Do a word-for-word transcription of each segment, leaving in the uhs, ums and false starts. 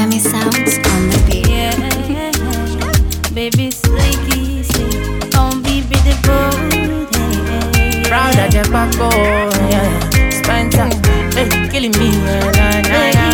Femi sounds on the beat. Yeah, baby, slinky, slinky. Don't be beautiful. Yeah. Proud of your Paco, yeah. Spencer, hey, killing me, yeah, nah, nah, nah.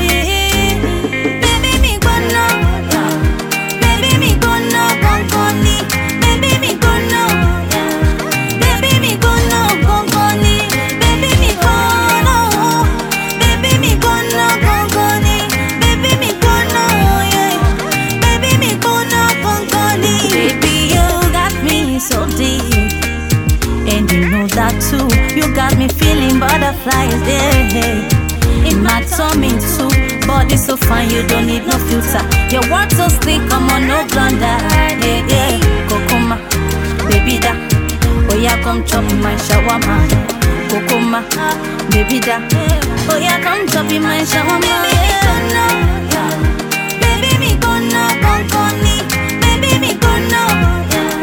So deep, and you know that too. You got me feeling butterflies there in my tummy too. Body so fine, you don't need no filter. Your work so slick, come on, no blunder. Yeah, yeah, Kokoma, baby da. Oh yeah, come chop my shawarma. Kokoma, baby da. Oh yeah, come chop my shawarma. Baby, me gonna, gonna, gonna. Baby, me gonna.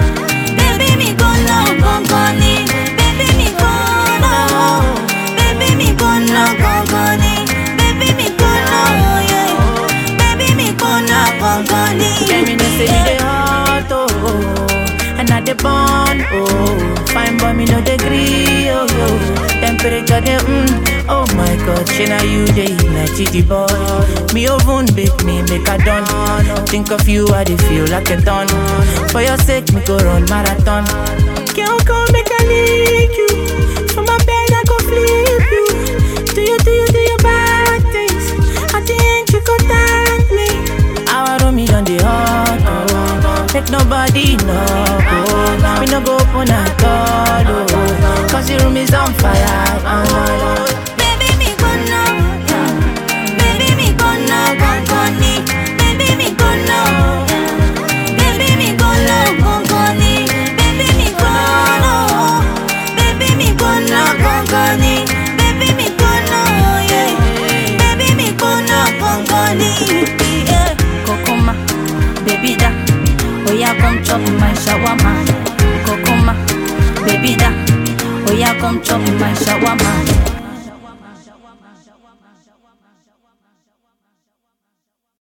And at the bond, oh, fine boy, me no degree, oh, oh. Temperature, de, mm, oh my God, she na you, the nighty boy. Me oven bake me, make a done. Think of you, I dey feel like a done. For your sake, me go run marathon. Can't come make a lick you. From my bed, I go flip you. Do you, do you, do your bad things? At the end, you go thank me. I want me on the heart, oh. Make nobody know, oh. Me no go open at all, oh. Cause the room is on fire, oh. Baby, me gonna, baby, me gonna, gonna, gonna. Baby, me gonna, baby, me gonna, gonna, gonna. Baby, me gonna, baby, me gonna, gonna, gonna. Baby, me gonna, yeah. Baby, me gonna, gonna, gonna. Yeah, Kokoma, baby da. Oh yeah, come chop my shawarma. Kokoma, baby da. Oh yeah, come chop my shawarma.